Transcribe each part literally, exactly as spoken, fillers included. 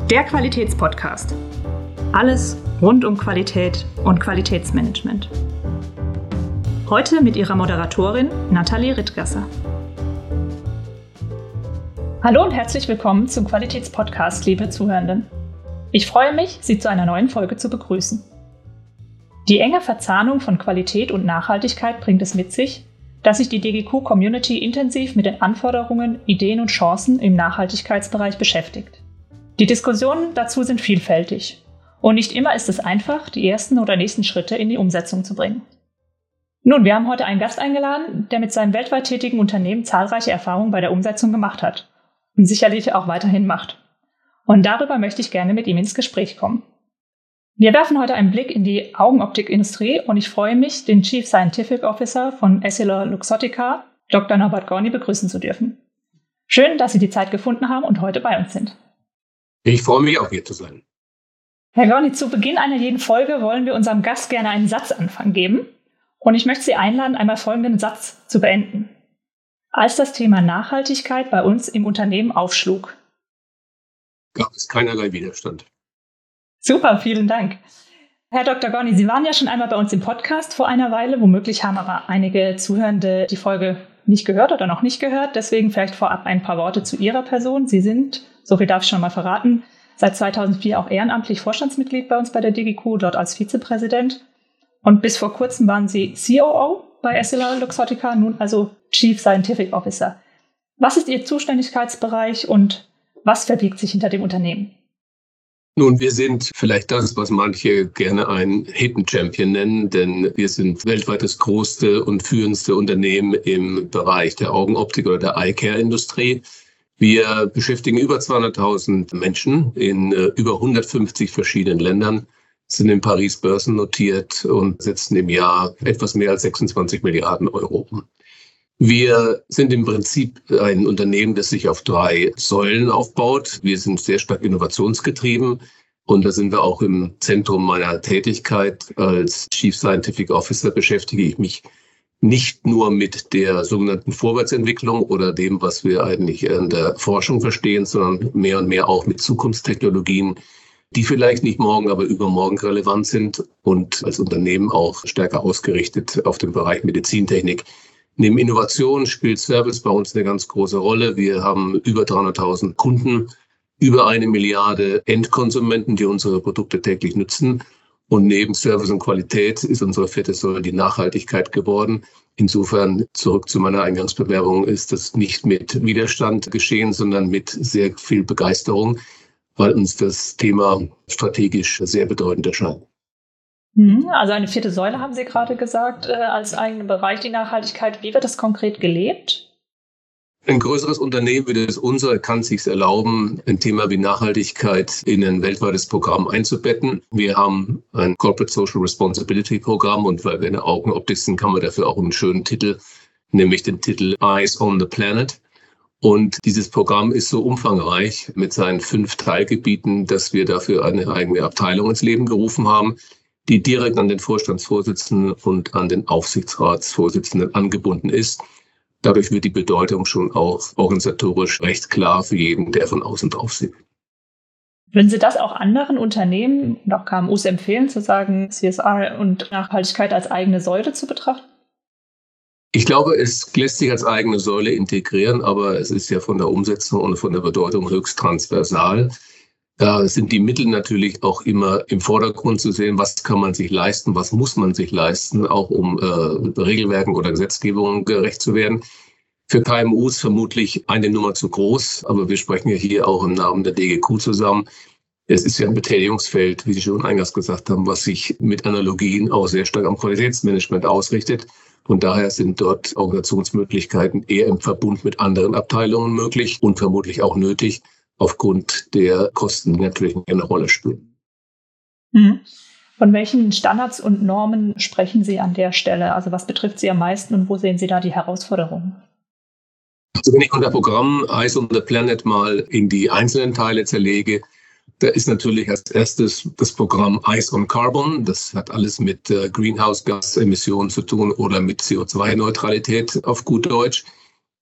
Der Qualitätspodcast. Alles rund um Qualität und Qualitätsmanagement. Heute mit ihrer Moderatorin Nathalie Rittgasser. Hallo und herzlich willkommen zum Qualitätspodcast, liebe Zuhörenden. Ich freue mich, Sie zu einer neuen Folge zu begrüßen. Die enge Verzahnung von Qualität und Nachhaltigkeit bringt es mit sich, dass sich die D G Q-Community intensiv mit den Anforderungen, Ideen und Chancen im Nachhaltigkeitsbereich beschäftigt. Die Diskussionen dazu sind vielfältig und nicht immer ist es einfach, die ersten oder nächsten Schritte in die Umsetzung zu bringen. Nun, wir haben heute einen Gast eingeladen, der mit seinem weltweit tätigen Unternehmen zahlreiche Erfahrungen bei der Umsetzung gemacht hat und sicherlich auch weiterhin macht. Und darüber möchte ich gerne mit ihm ins Gespräch kommen. Wir werfen heute einen Blick in die Augenoptikindustrie und ich freue mich, den Chief Scientific Officer von EssilorLuxottica, Doktor Norbert Gorny, begrüßen zu dürfen. Schön, dass Sie die Zeit gefunden haben und heute bei uns sind. Ich freue mich auch, hier zu sein. Herr Gorny, zu Beginn einer jeden Folge wollen wir unserem Gast gerne einen Satzanfang geben. Und ich möchte Sie einladen, einmal folgenden Satz zu beenden. Als das Thema Nachhaltigkeit bei uns im Unternehmen aufschlug, gab es keinerlei Widerstand. Super, vielen Dank. Herr Doktor Gorny, Sie waren ja schon einmal bei uns im Podcast vor einer Weile. Womöglich haben aber einige Zuhörende die Folge nicht gehört oder noch nicht gehört. Deswegen vielleicht vorab ein paar Worte zu Ihrer Person. Sie sind, so viel darf ich schon mal verraten, seit zweitausendvier auch ehrenamtlich Vorstandsmitglied bei uns bei der D G Q, dort als Vizepräsident. Und bis vor kurzem waren Sie C O O bei EssilorLuxottica, nun also Chief Scientific Officer. Was ist Ihr Zuständigkeitsbereich und was verbirgt sich hinter dem Unternehmen? Nun, wir sind vielleicht das, was manche gerne ein Hidden Champion nennen, denn wir sind weltweit das größte und führendste Unternehmen im Bereich der Augenoptik oder der Eye-Care-Industrie. Wir beschäftigen über zweihunderttausend Menschen in äh, über hundertfünfzig verschiedenen Ländern, sind in Paris börsennotiert und setzen im Jahr etwas mehr als sechsundzwanzig Milliarden Euro um. Wir sind im Prinzip ein Unternehmen, das sich auf drei Säulen aufbaut. Wir sind sehr stark innovationsgetrieben und da sind wir auch im Zentrum meiner Tätigkeit. Als Chief Scientific Officer beschäftige ich mich nicht nur mit der sogenannten Vorwärtsentwicklung oder dem, was wir eigentlich in der Forschung verstehen, sondern mehr und mehr auch mit Zukunftstechnologien, die vielleicht nicht morgen, aber übermorgen relevant sind und als Unternehmen auch stärker ausgerichtet auf den Bereich Medizintechnik. Neben Innovation spielt Service bei uns eine ganz große Rolle. Wir haben über dreihunderttausend Kunden, über eine Milliarde Endkonsumenten, die unsere Produkte täglich nutzen. Und neben Service und Qualität ist unsere vierte Säule die Nachhaltigkeit geworden. Insofern, zurück zu meiner Eingangsbewerbung, ist das nicht mit Widerstand geschehen, sondern mit sehr viel Begeisterung, weil uns das Thema strategisch sehr bedeutend erscheint. Also eine vierte Säule haben Sie gerade gesagt, äh, als eigenen Bereich, die Nachhaltigkeit. Wie wird das konkret gelebt? Ein größeres Unternehmen wie das unsere kann es sich erlauben, ein Thema wie Nachhaltigkeit in ein weltweites Programm einzubetten. Wir haben ein Corporate Social Responsibility Programm und weil wir in der Augenoptik sind, haben wir dafür auch einen schönen Titel, nämlich den Titel Eyes on the Planet. Und dieses Programm ist so umfangreich mit seinen fünf Teilgebieten, dass wir dafür eine eigene Abteilung ins Leben gerufen haben, die direkt an den Vorstandsvorsitzenden und an den Aufsichtsratsvorsitzenden angebunden ist. Dadurch wird die Bedeutung schon auch organisatorisch recht klar für jeden, der von außen drauf sieht. Würden Sie das auch anderen Unternehmen und auch K M Us empfehlen, zu sagen, C S R und Nachhaltigkeit als eigene Säule zu betrachten? Ich glaube, es lässt sich als eigene Säule integrieren, aber es ist ja von der Umsetzung und von der Bedeutung höchst transversal. Da sind die Mittel natürlich auch immer im Vordergrund zu sehen, was kann man sich leisten, was muss man sich leisten, auch um äh, Regelwerken oder Gesetzgebungen gerecht zu werden. Für K M Us vermutlich eine Nummer zu groß, aber wir sprechen ja hier auch im Namen der D G Q zusammen. Es ist ja ein Betätigungsfeld, wie Sie schon eingangs gesagt haben, was sich mit Analogien auch sehr stark am Qualitätsmanagement ausrichtet. Und daher sind dort Organisationsmöglichkeiten eher im Verbund mit anderen Abteilungen möglich und vermutlich auch nötig, aufgrund der Kosten, die natürlich eine Rolle spielen. Mhm. Von welchen Standards und Normen sprechen Sie an der Stelle? Also was betrifft Sie am meisten und wo sehen Sie da die Herausforderungen? Also wenn ich unser Programm Eyes on the Planet mal in die einzelnen Teile zerlege, da ist natürlich als erstes das Programm Eyes on Carbon. Das hat alles mit äh, Greenhouse-Gas-Emissionen zu tun oder mit C O zwei Neutralität auf gut Deutsch.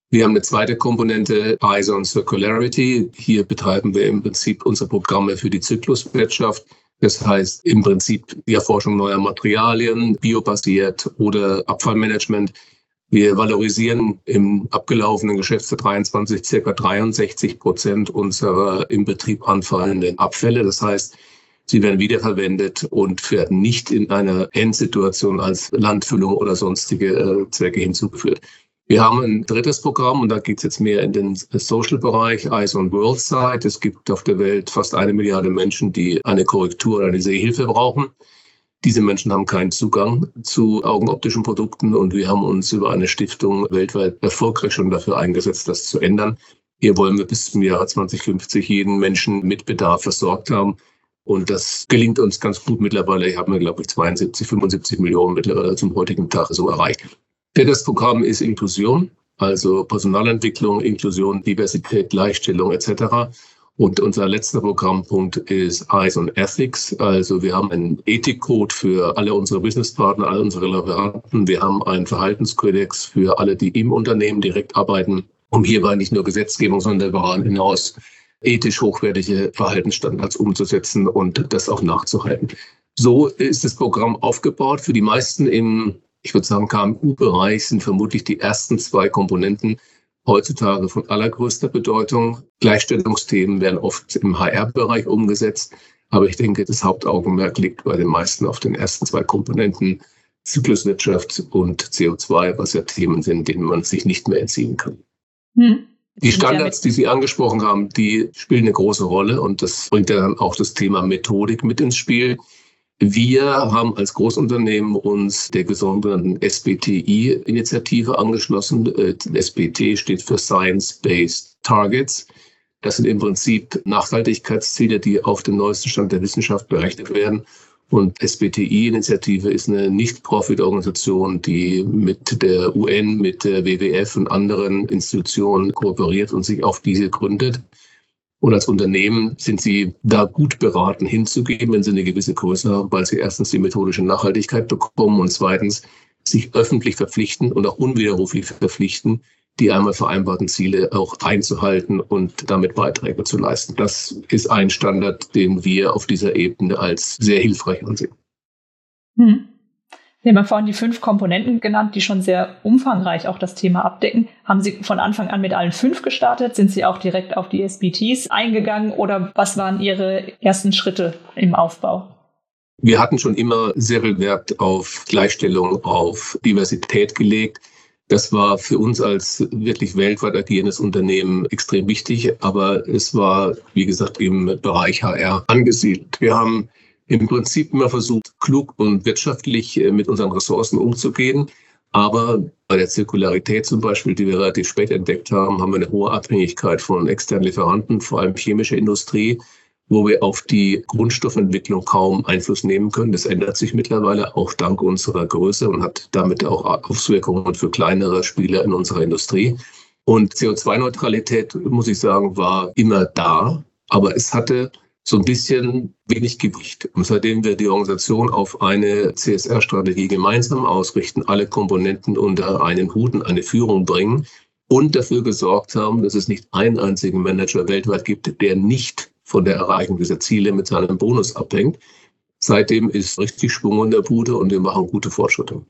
Wir haben eine zweite Komponente, Eyes on Circularity. Hier betreiben wir im Prinzip unsere Programme für die Zykluswirtschaft. Das heißt im Prinzip die Erforschung neuer Materialien, biobasiert oder Abfallmanagement. Wir valorisieren im abgelaufenen Geschäftsjahr dreiundzwanzig circa dreiundsechzig Prozent unserer im Betrieb anfallenden Abfälle. Das heißt, sie werden wiederverwendet und werden nicht in einer Endsituation als Landfüllung oder sonstige äh, Zwecke hinzugeführt. Wir haben ein drittes Programm und da geht es jetzt mehr in den Social-Bereich, Eyes on World Side. Es gibt auf der Welt fast eine Milliarde Menschen, die eine Korrektur oder eine Sehhilfe brauchen. Diese Menschen haben keinen Zugang zu augenoptischen Produkten und wir haben uns über eine Stiftung weltweit erfolgreich schon dafür eingesetzt, das zu ändern. Hier wollen wir bis zum Jahr zwanzig fünfzig jeden Menschen mit Bedarf versorgt haben. Und das gelingt uns ganz gut mittlerweile. Hier haben wir, glaube ich, zweiundsiebzig, fünfundsiebzig Millionen mittlerweile zum heutigen Tag so erreicht. Das Programm ist Inklusion, also Personalentwicklung, Inklusion, Diversität, Gleichstellung et cetera. Und unser letzter Programmpunkt ist Eyes on Ethics. Also wir haben einen Ethikcode für alle unsere Businesspartner, alle unsere Lieferanten. Wir haben einen Verhaltenskodex für alle, die im Unternehmen direkt arbeiten, um hierbei nicht nur Gesetzgebung, sondern darüber hinaus ethisch hochwertige Verhaltensstandards umzusetzen und das auch nachzuhalten. So ist das Programm aufgebaut. Für die meisten im, ich würde sagen, K M U-Bereich sind vermutlich die ersten zwei Komponenten heutzutage von allergrößter Bedeutung. Gleichstellungsthemen werden oft im H R-Bereich umgesetzt. Aber ich denke, das Hauptaugenmerk liegt bei den meisten auf den ersten zwei Komponenten, Zykluswirtschaft und C O zwei, was ja Themen sind, denen man sich nicht mehr entziehen kann. Hm. Die Standards, die Sie angesprochen haben, die spielen eine große Rolle und das bringt ja dann auch das Thema Methodik mit ins Spiel. Wir haben als Großunternehmen uns der sogenannten S B T I-Initiative angeschlossen. S B T steht für Science-Based Targets. Das sind im Prinzip Nachhaltigkeitsziele, die auf den neuesten Stand der Wissenschaft berechnet werden. Und S B T I-Initiative ist eine Nicht-Profit-Organisation, die mit der U N, mit der W W F und anderen Institutionen kooperiert und sich auf diese gründet. Und als Unternehmen sind sie da gut beraten hinzugeben, wenn sie eine gewisse Größe haben, weil sie erstens die methodische Nachhaltigkeit bekommen und zweitens sich öffentlich verpflichten und auch unwiderruflich verpflichten, die einmal vereinbarten Ziele auch einzuhalten und damit Beiträge zu leisten. Das ist ein Standard, den wir auf dieser Ebene als sehr hilfreich ansehen. Hm. Sie haben vorhin die fünf Komponenten genannt, die schon sehr umfangreich auch das Thema abdecken. Haben Sie von Anfang an mit allen fünf gestartet? Sind Sie auch direkt auf die S B Ts eingegangen oder was waren Ihre ersten Schritte im Aufbau? Wir hatten schon immer sehr viel Wert auf Gleichstellung, auf Diversität gelegt. Das war für uns als wirklich weltweit agierendes Unternehmen extrem wichtig, aber es war, wie gesagt, im Bereich H R angesiedelt. Wir haben im Prinzip immer versucht, klug und wirtschaftlich mit unseren Ressourcen umzugehen. Aber bei der Zirkularität zum Beispiel, die wir relativ spät entdeckt haben, haben wir eine hohe Abhängigkeit von externen Lieferanten, vor allem chemischer Industrie, wo wir auf die Grundstoffentwicklung kaum Einfluss nehmen können. Das ändert sich mittlerweile auch dank unserer Größe und hat damit auch Auswirkungen für kleinere Spieler in unserer Industrie. Und C O zwei Neutralität, muss ich sagen, war immer da, aber es hatte so ein bisschen wenig Gewicht. Und seitdem wir die Organisation auf eine C S R-Strategie gemeinsam ausrichten, alle Komponenten unter einen Hut und eine Führung bringen und dafür gesorgt haben, dass es nicht einen einzigen Manager weltweit gibt, der nicht von der Erreichung dieser Ziele mit seinem Bonus abhängt. Seitdem ist richtig Schwung in der Bude und wir machen gute Fortschritte.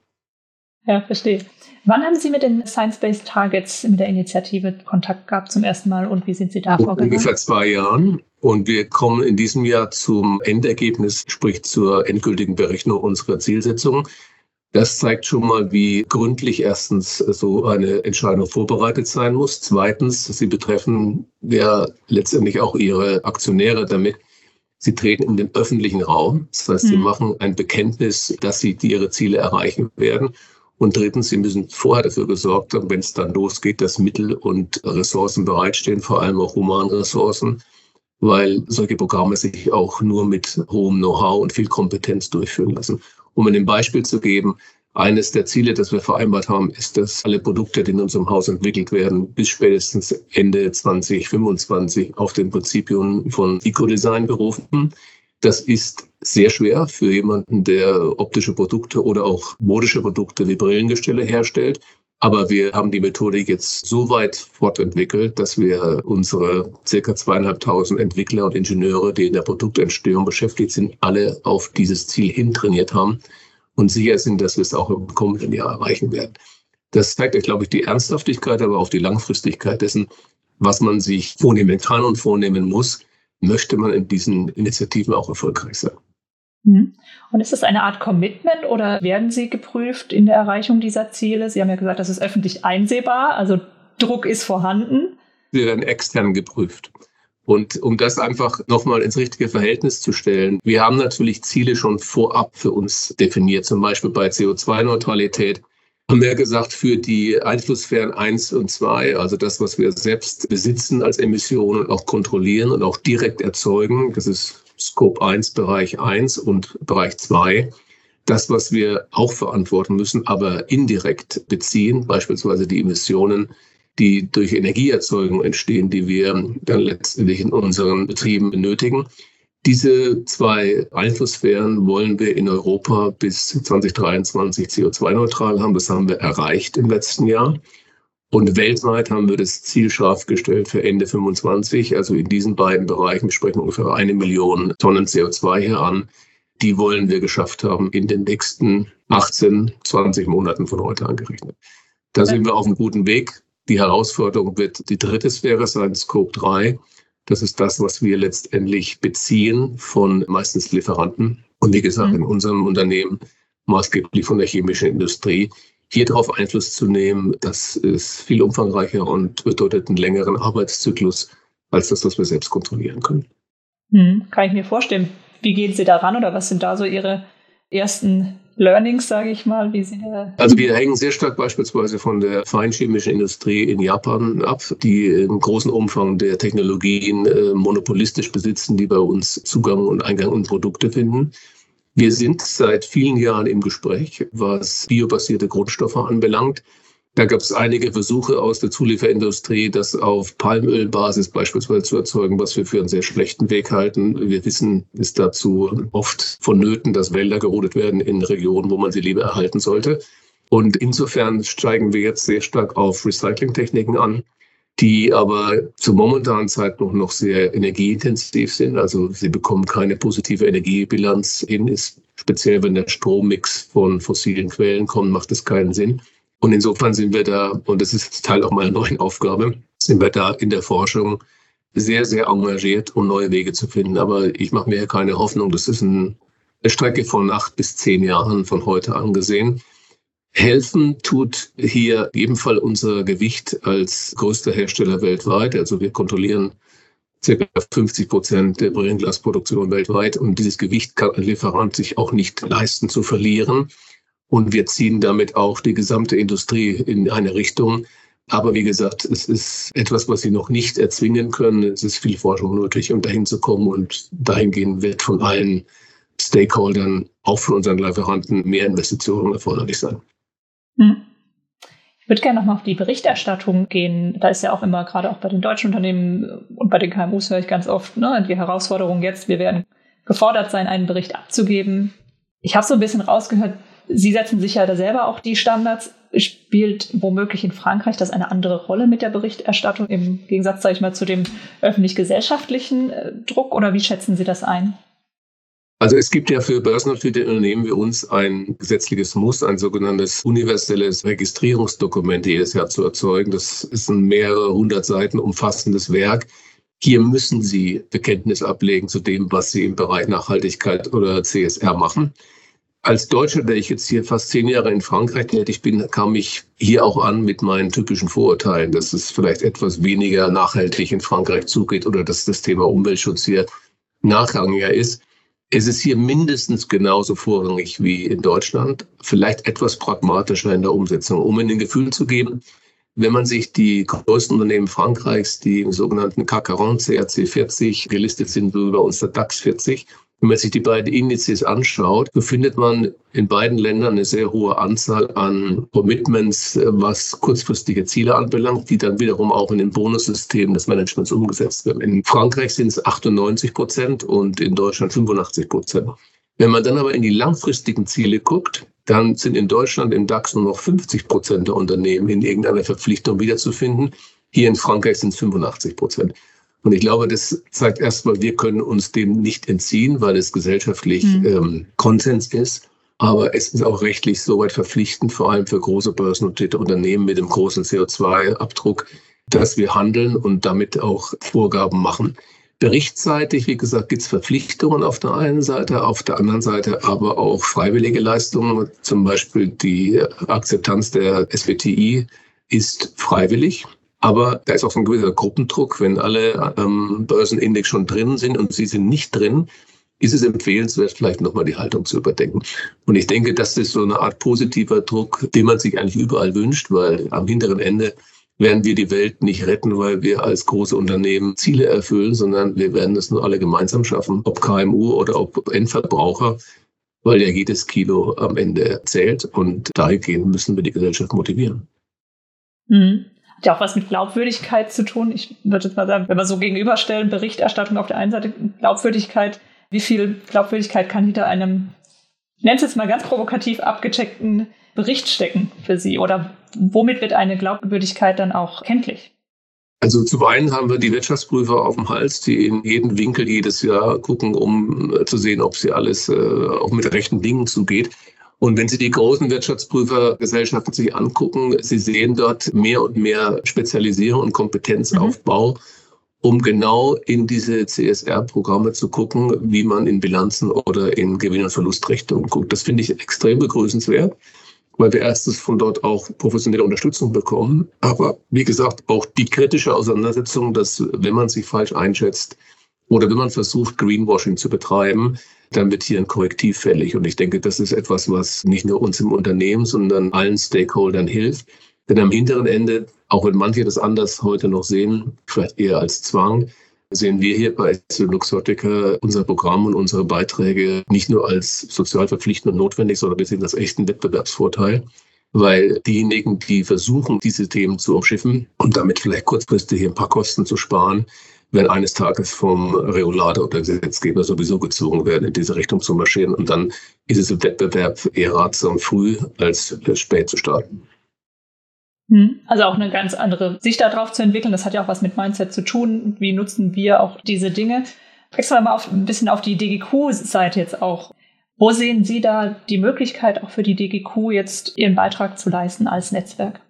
Ja, verstehe. Wann haben Sie mit den Science-Based Targets, mit der Initiative Kontakt gehabt zum ersten Mal und wie sind Sie da vorgegangen? Ungefähr zwei Jahren. Und wir kommen in diesem Jahr zum Endergebnis, sprich zur endgültigen Berechnung unserer Zielsetzung. Das zeigt schon mal, wie gründlich erstens so eine Entscheidung vorbereitet sein muss. Zweitens, sie betreffen ja letztendlich auch ihre Aktionäre damit. Sie treten in den öffentlichen Raum. Das heißt, mhm. sie machen ein Bekenntnis, dass sie ihre Ziele erreichen werden. Und drittens, sie müssen vorher dafür gesorgt haben, wenn es dann losgeht, dass Mittel und Ressourcen bereitstehen, vor allem auch Humanressourcen, weil solche Programme sich auch nur mit hohem Know-how und viel Kompetenz durchführen lassen. Um ein Beispiel zu geben, eines der Ziele, das wir vereinbart haben, ist, dass alle Produkte, die in unserem Haus entwickelt werden, bis spätestens Ende zwanzig fünfundzwanzig auf den Prinzipien von Eco-Design berufen. Das ist sehr schwer für jemanden, der optische Produkte oder auch modische Produkte wie Brillengestelle herstellt. Aber wir haben die Methodik jetzt so weit fortentwickelt, dass wir unsere circa zweieinhalbtausend Entwickler und Ingenieure, die in der Produktentstehung beschäftigt sind, alle auf dieses Ziel hin trainiert haben und sicher sind, dass wir es auch im kommenden Jahr erreichen werden. Das zeigt euch, glaube ich, die Ernsthaftigkeit, aber auch die Langfristigkeit dessen, was man sich vornehmen kann und vornehmen muss, möchte man in diesen Initiativen auch erfolgreich sein. Und ist das eine Art Commitment oder werden Sie geprüft in der Erreichung dieser Ziele? Sie haben ja gesagt, das ist öffentlich einsehbar, also Druck ist vorhanden. Wir werden extern geprüft. Und um das einfach nochmal ins richtige Verhältnis zu stellen, wir haben natürlich Ziele schon vorab für uns definiert, zum Beispiel bei C O zwei Neutralität. Haben wir gesagt, für die Einflusssphären eins und zwei, also das, was wir selbst besitzen als Emissionen und auch kontrollieren und auch direkt erzeugen, das ist Scope eins, Bereich eins und Bereich zwei. Das, was wir auch verantworten müssen, aber indirekt beziehen, beispielsweise die Emissionen, die durch Energieerzeugung entstehen, die wir dann letztendlich in unseren Betrieben benötigen. Diese zwei Einflusssphären wollen wir in Europa bis zwanzig dreiundzwanzig C O zwei neutral haben. Das haben wir erreicht im letzten Jahr. Und weltweit haben wir das Ziel scharf gestellt für Ende fünfundzwanzig. Also in diesen beiden Bereichen sprechen ungefähr eine Million Tonnen C O zwei hier an. Die wollen wir geschafft haben in den nächsten achtzehn, zwanzig Monaten von heute angerechnet. Da sind wir auf einem guten Weg. Die Herausforderung wird die dritte Sphäre sein, Scope drei. Das ist das, was wir letztendlich beziehen von meistens Lieferanten. Und wie gesagt, in unserem Unternehmen maßgeblich von der chemischen Industrie. Hier darauf Einfluss zu nehmen, das ist viel umfangreicher und bedeutet einen längeren Arbeitszyklus als das, was wir selbst kontrollieren können. Hm, kann ich mir vorstellen. Wie gehen Sie daran oder was sind da so Ihre ersten Learnings, sage ich mal? Wie Sie da also wir hängen sehr stark beispielsweise von der feinchemischen Industrie in Japan ab, die im großen Umfang der Technologien äh, monopolistisch besitzen, die bei uns Zugang und Eingang in Produkte finden. Wir sind seit vielen Jahren im Gespräch, was biobasierte Grundstoffe anbelangt. Da gab es einige Versuche aus der Zulieferindustrie, das auf Palmölbasis beispielsweise zu erzeugen, was wir für einen sehr schlechten Weg halten. Wir wissen, es ist dazu oft vonnöten, dass Wälder gerodet werden in Regionen, wo man sie lieber erhalten sollte. Und insofern steigen wir jetzt sehr stark auf Recyclingtechniken an, die aber zur momentanen Zeit noch, noch sehr energieintensiv sind. Also sie bekommen keine positive Energiebilanz hin. Ist, speziell wenn der Strommix von fossilen Quellen kommt, macht es keinen Sinn. Und insofern sind wir da, und das ist Teil auch meiner neuen Aufgabe, sind wir da in der Forschung sehr, sehr engagiert, um neue Wege zu finden. Aber ich mache mir keine Hoffnung. Das ist ein, eine Strecke von acht bis zehn Jahren von heute angesehen. Helfen tut hier ebenfalls unser Gewicht als größter Hersteller weltweit. Also wir kontrollieren ca. fünfzig Prozent der Brillenglasproduktion weltweit. Und dieses Gewicht kann ein Lieferant sich auch nicht leisten zu verlieren. Und wir ziehen damit auch die gesamte Industrie in eine Richtung. Aber wie gesagt, es ist etwas, was Sie noch nicht erzwingen können. Es ist viel Forschung nötig, um dahin zu kommen. Und dahingehend wird von allen Stakeholdern, auch von unseren Lieferanten, mehr Investitionen erforderlich sein. Ich würde gerne nochmal auf die Berichterstattung gehen. Da ist ja auch immer, gerade auch bei den deutschen Unternehmen und bei den K M Us höre ich ganz oft, ne, die Herausforderung jetzt, wir werden gefordert sein, einen Bericht abzugeben. Ich habe so ein bisschen rausgehört, Sie setzen sich ja da selber auch die Standards. Spielt womöglich in Frankreich das eine andere Rolle mit der Berichterstattung im Gegensatz, sage ich mal, zu dem öffentlich-gesellschaftlichen Druck? Oder wie schätzen Sie das ein? Also es gibt ja für börsennotierte Unternehmen wie uns ein gesetzliches Muss, ein sogenanntes universelles Registrierungsdokument jedes Jahr zu erzeugen. Das ist ein mehrere hundert Seiten umfassendes Werk. Hier müssen Sie Bekenntnis ablegen zu dem, was Sie im Bereich Nachhaltigkeit oder C S R machen. Als Deutscher, der ich jetzt hier fast zehn Jahre in Frankreich tätig bin, kam ich hier auch an mit meinen typischen Vorurteilen, dass es vielleicht etwas weniger nachhaltig in Frankreich zugeht oder dass das Thema Umweltschutz hier nachrangiger ist. Es ist hier mindestens genauso vorrangig wie in Deutschland, vielleicht etwas pragmatischer in der Umsetzung, um Ihnen ein Gefühl zu geben. Wenn man sich die größten Unternehmen Frankreichs, die im sogenannten C A C quarante, C R C vierzig gelistet sind, so über uns der DAX vierzig, wenn man sich die beiden Indizes anschaut, so findet man in beiden Ländern eine sehr hohe Anzahl an Commitments, was kurzfristige Ziele anbelangt, die dann wiederum auch in den Bonussystemen des Managements umgesetzt werden. In Frankreich sind es achtundneunzig Prozent und in Deutschland fünfundachtzig Prozent. Wenn man dann aber in die langfristigen Ziele guckt, dann sind in Deutschland im DAX nur noch fünfzig Prozent der Unternehmen in irgendeiner Verpflichtung wiederzufinden. Hier in Frankreich sind es fünfundachtzig Prozent. Und ich glaube, das zeigt erstmal, wir können uns dem nicht entziehen, weil es gesellschaftlich mhm. ähm, Konsens ist. Aber es ist auch rechtlich soweit verpflichtend, vor allem für große börsennotierte Unternehmen mit dem großen C O zwei Abdruck, dass wir handeln und damit auch Vorgaben machen. Berichtsseitig, wie gesagt, gibt es Verpflichtungen auf der einen Seite, auf der anderen Seite aber auch freiwillige Leistungen. Zum Beispiel die Akzeptanz der S B T I ist freiwillig. Aber da ist auch so ein gewisser Gruppendruck. Wenn alle ähm, Börsenindex schon drin sind und sie sind nicht drin, ist es empfehlenswert, vielleicht nochmal die Haltung zu überdenken. Und ich denke, das ist so eine Art positiver Druck, den man sich eigentlich überall wünscht, weil am hinteren Ende werden wir die Welt nicht retten, weil wir als große Unternehmen Ziele erfüllen, sondern wir werden es nur alle gemeinsam schaffen, ob K M U oder ob Endverbraucher, weil ja jedes Kilo am Ende zählt. Und dahingehend müssen wir die Gesellschaft motivieren. Mhm. Hat ja auch was mit Glaubwürdigkeit zu tun. Ich würde jetzt mal sagen, wenn wir so gegenüberstellen, Berichterstattung auf der einen Seite, Glaubwürdigkeit, wie viel Glaubwürdigkeit kann hinter einem, ich nenne es jetzt mal ganz provokativ, abgecheckten Bericht stecken für Sie? Oder womit wird eine Glaubwürdigkeit dann auch kenntlich? Also zum einen haben wir die Wirtschaftsprüfer auf dem Hals, die in jeden Winkel jedes Jahr gucken, um zu sehen, ob sie alles äh, auch mit rechten Dingen zugeht. Und wenn Sie die großen Wirtschaftsprüfergesellschaften sich angucken, Sie sehen dort mehr und mehr Spezialisierung und Kompetenzaufbau, mhm. um genau in diese C S R-Programme zu gucken, wie man in Bilanzen oder in Gewinn- und Verlustrechnungen guckt. Das finde ich extrem begrüßenswert, weil wir erstens von dort auch professionelle Unterstützung bekommen. Aber wie gesagt, auch die kritische Auseinandersetzung, dass wenn man sich falsch einschätzt oder wenn man versucht, Greenwashing zu betreiben, dann wird hier ein Korrektiv fällig. Und ich denke, das ist etwas, was nicht nur uns im Unternehmen, sondern allen Stakeholdern hilft. Denn am hinteren Ende, auch wenn manche das anders heute noch sehen, vielleicht eher als Zwang, sehen wir hier bei Luxottica unser Programm und unsere Beiträge nicht nur als sozial verpflichtend und notwendig, sondern wir sehen das echten Wettbewerbsvorteil, weil diejenigen, die versuchen, diese Themen zu umschiffen und damit vielleicht kurzfristig ein paar Kosten zu sparen, werden eines Tages vom Regulator oder Gesetzgeber sowieso gezwungen werden, in diese Richtung zu marschieren. Und dann ist es im Wettbewerb eher ratsam, früh als spät zu starten. Also auch eine ganz andere Sicht darauf zu entwickeln. Das hat ja auch was mit Mindset zu tun. Wie nutzen wir auch diese Dinge? Wechseln wir mal auf, ein bisschen auf die D G Q-Seite jetzt auch. Wo sehen Sie da die Möglichkeit, auch für die D G Q jetzt ihren Beitrag zu leisten als Netzwerk?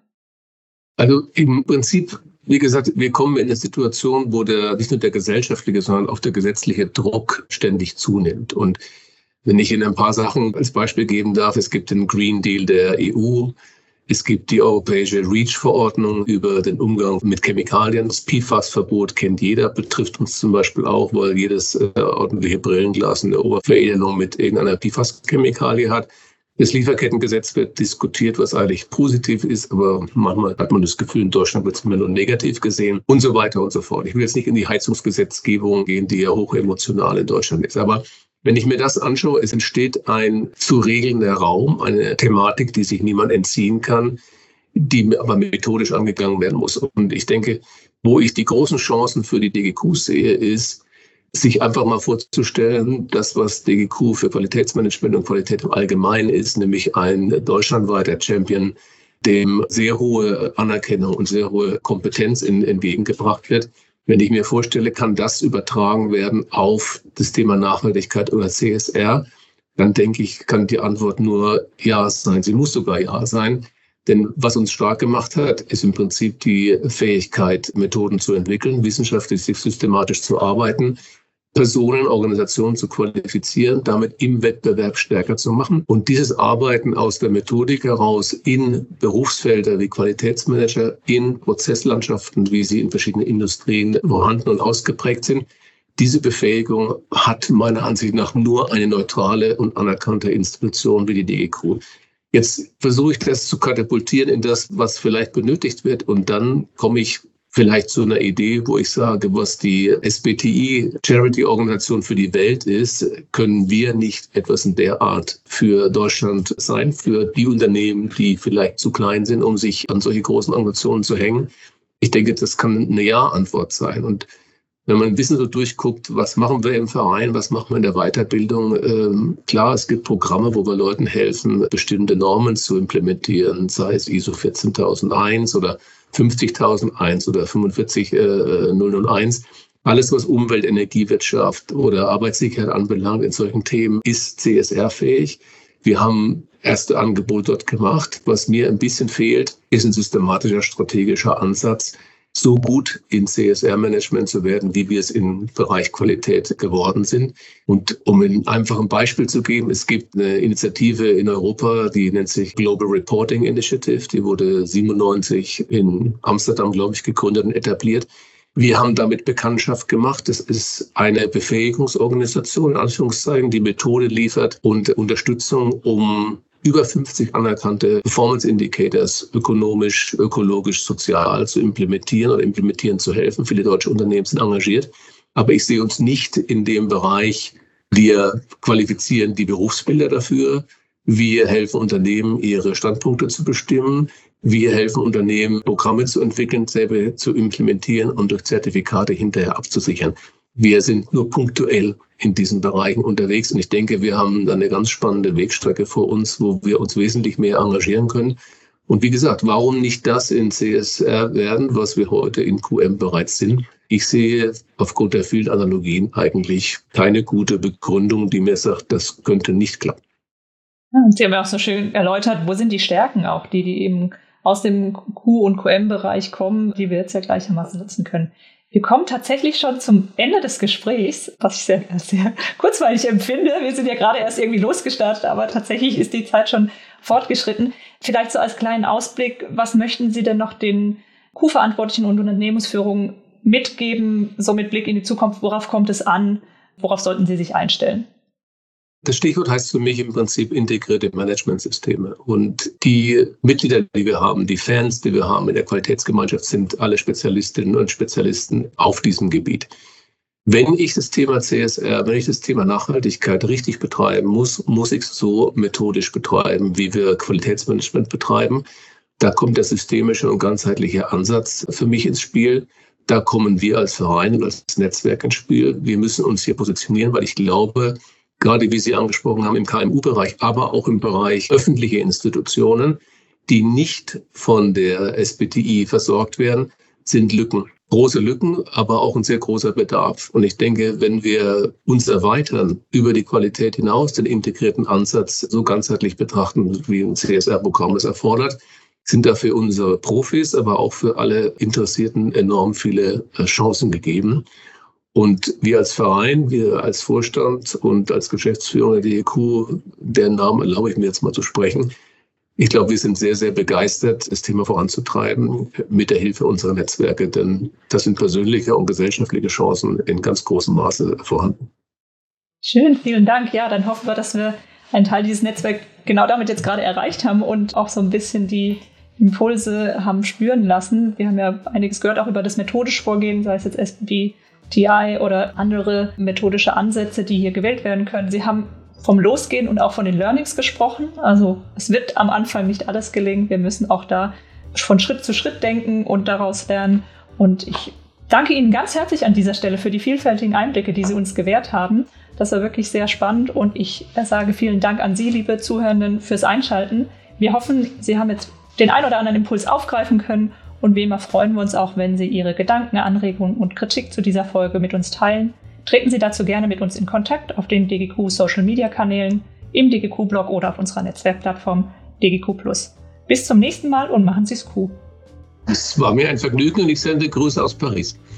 Also im Prinzip, wie gesagt, wir kommen in eine Situation, wo der nicht nur der gesellschaftliche, sondern auch der gesetzliche Druck ständig zunimmt. Und wenn ich Ihnen ein paar Sachen als Beispiel geben darf, es gibt den Green Deal der E U, es gibt die europäische REACH-Verordnung über den Umgang mit Chemikalien. Das P FAS-Verbot kennt jeder, betrifft uns zum Beispiel auch, weil jedes äh, ordentliche Brillenglas eine Oberveredelung mit irgendeiner P FAS-Chemikalie hat. Das Lieferkettengesetz wird diskutiert, was eigentlich positiv ist, aber manchmal hat man das Gefühl, in Deutschland wird es immer nur negativ gesehen und so weiter und so fort. Ich will jetzt nicht in die Heizungsgesetzgebung gehen, die ja hochemotional in Deutschland ist, aber wenn ich mir das anschaue, es entsteht ein zu regelnder Raum, eine Thematik, die sich niemand entziehen kann, die aber methodisch angegangen werden muss. Und ich denke, wo ich die großen Chancen für die D G Q sehe, ist, sich einfach mal vorzustellen, das, was D G Q für Qualitätsmanagement und Qualität im Allgemeinen ist, nämlich ein deutschlandweiter Champion, dem sehr hohe Anerkennung und sehr hohe Kompetenz in, entgegengebracht wird. Wenn ich mir vorstelle, kann das übertragen werden auf das Thema Nachhaltigkeit oder C S R, dann denke ich, kann die Antwort nur Ja sein. Sie muss sogar Ja sein. Denn was uns stark gemacht hat, ist im Prinzip die Fähigkeit, Methoden zu entwickeln, wissenschaftlich systematisch zu arbeiten, Personen, Organisationen zu qualifizieren, damit im Wettbewerb stärker zu machen. Und dieses Arbeiten aus der Methodik heraus in Berufsfelder wie Qualitätsmanager, in Prozesslandschaften, wie sie in verschiedenen Industrien vorhanden und ausgeprägt sind, diese Befähigung hat meiner Ansicht nach nur eine neutrale und anerkannte Institution wie die D G Q. Jetzt versuche ich das zu katapultieren in das, was vielleicht benötigt wird. Und dann komme ich vielleicht zu einer Idee, wo ich sage, was die S B T I, Charity-Organisation für die Welt ist, können wir nicht etwas in der Art für Deutschland sein, für die Unternehmen, die vielleicht zu klein sind, um sich an solche großen Organisationen zu hängen. Ich denke, das kann eine Ja-Antwort sein. Und Wenn man ein bisschen so durchguckt, was machen wir im Verein, was machen wir in der Weiterbildung? Ähm, klar, es gibt Programme, wo wir Leuten helfen, bestimmte Normen zu implementieren, sei es I S O vierzehntausendeins oder fünfzigtausendeins oder fünfundvierzigtausendeins. Alles, was Umwelt, Energiewirtschaft oder Arbeitssicherheit anbelangt in solchen Themen, ist C S R-fähig. Wir haben erste Angebote dort gemacht. Was mir ein bisschen fehlt, ist ein systematischer, strategischer Ansatz, so gut in C S R-Management zu werden, wie wir es im Bereich Qualität geworden sind. Und um ein einfaches Beispiel zu geben, es gibt eine Initiative in Europa, die nennt sich Global Reporting Initiative. Die wurde siebenundneunzig in Amsterdam, glaube ich, gegründet und etabliert. Wir haben damit Bekanntschaft gemacht. Das ist eine Befähigungsorganisation, in Anführungszeichen, die Methode liefert und Unterstützung, um über fünfzig anerkannte Performance Indicators ökonomisch, ökologisch, sozial zu implementieren oder implementieren zu helfen. Viele deutsche Unternehmen sind engagiert. Aber ich sehe uns nicht in dem Bereich, wir qualifizieren die Berufsbilder dafür. Wir helfen Unternehmen, ihre Standpunkte zu bestimmen. Wir helfen Unternehmen, Programme zu entwickeln, selber zu implementieren und durch Zertifikate hinterher abzusichern. Wir sind nur punktuell in diesen Bereichen unterwegs und ich denke, wir haben da eine ganz spannende Wegstrecke vor uns, wo wir uns wesentlich mehr engagieren können. Und wie gesagt, warum nicht das in C S R werden, was wir heute in Q M bereits sind? Ich sehe aufgrund der vielen Analogien eigentlich keine gute Begründung, die mir sagt, das könnte nicht klappen. Sie haben ja auch so schön erläutert, wo sind die Stärken auch, die, die eben aus dem Q- und Q M-Bereich kommen, die wir jetzt ja gleichermaßen nutzen können. Wir kommen tatsächlich schon zum Ende des Gesprächs, was ich sehr, sehr kurzweilig empfinde. Wir sind ja gerade erst irgendwie losgestartet, aber tatsächlich ist die Zeit schon fortgeschritten. Vielleicht so als kleinen Ausblick, was möchten Sie denn noch den Q-Verantwortlichen und Unternehmensführungen mitgeben, so mit Blick in die Zukunft? Worauf kommt es an? Worauf sollten Sie sich einstellen? Das Stichwort heißt für mich im Prinzip integrierte Managementsysteme. Und die Mitglieder, die wir haben, die Fans, die wir haben in der Qualitätsgemeinschaft, sind alle Spezialistinnen und Spezialisten auf diesem Gebiet. Wenn ich das Thema C S R, wenn ich das Thema Nachhaltigkeit richtig betreiben muss, muss ich es so methodisch betreiben, wie wir Qualitätsmanagement betreiben. Da kommt der systemische und ganzheitliche Ansatz für mich ins Spiel. Da kommen wir als Verein und als Netzwerk ins Spiel. Wir müssen uns hier positionieren, weil ich glaube, gerade wie Sie angesprochen haben, im K M U-Bereich, aber auch im Bereich öffentliche Institutionen, die nicht von der S B T I versorgt werden, sind Lücken. Große Lücken, aber auch ein sehr großer Bedarf. Und ich denke, wenn wir uns erweitern über die Qualität hinaus, den integrierten Ansatz so ganzheitlich betrachten, wie ein C S R-Programm es erfordert, sind da für unsere Profis, aber auch für alle Interessierten enorm viele Chancen gegeben. Und wir als Verein, wir als Vorstand und als Geschäftsführung der D E Q, deren Namen erlaube ich mir jetzt mal zu sprechen, ich glaube, wir sind sehr, sehr begeistert, das Thema voranzutreiben mit der Hilfe unserer Netzwerke, denn das sind persönliche und gesellschaftliche Chancen in ganz großem Maße vorhanden. Schön, vielen Dank. Ja, dann hoffen wir, dass wir einen Teil dieses Netzwerks genau damit jetzt gerade erreicht haben und auch so ein bisschen die Impulse haben spüren lassen. Wir haben ja einiges gehört, auch über das methodische Vorgehen, sei es jetzt S B T I oder andere methodische Ansätze, die hier gewählt werden können. Sie haben vom Losgehen und auch von den Learnings gesprochen. Also es wird am Anfang nicht alles gelingen. Wir müssen auch da von Schritt zu Schritt denken und daraus lernen. Und ich danke Ihnen ganz herzlich an dieser Stelle für die vielfältigen Einblicke, die Sie uns gewährt haben. Das war wirklich sehr spannend und ich sage vielen Dank an Sie, liebe Zuhörenden, fürs Einschalten. Wir hoffen, Sie haben jetzt den ein oder anderen Impuls aufgreifen können und wie immer freuen wir uns auch, wenn Sie Ihre Gedanken, Anregungen und Kritik zu dieser Folge mit uns teilen. Treten Sie dazu gerne mit uns in Kontakt auf den D G Q-Social-Media-Kanälen, im D G Q-Blog oder auf unserer Netzwerkplattform D G Q plus. Bis zum nächsten Mal und machen Sie es Q. Es war mir ein Vergnügen und ich sende Grüße aus Paris.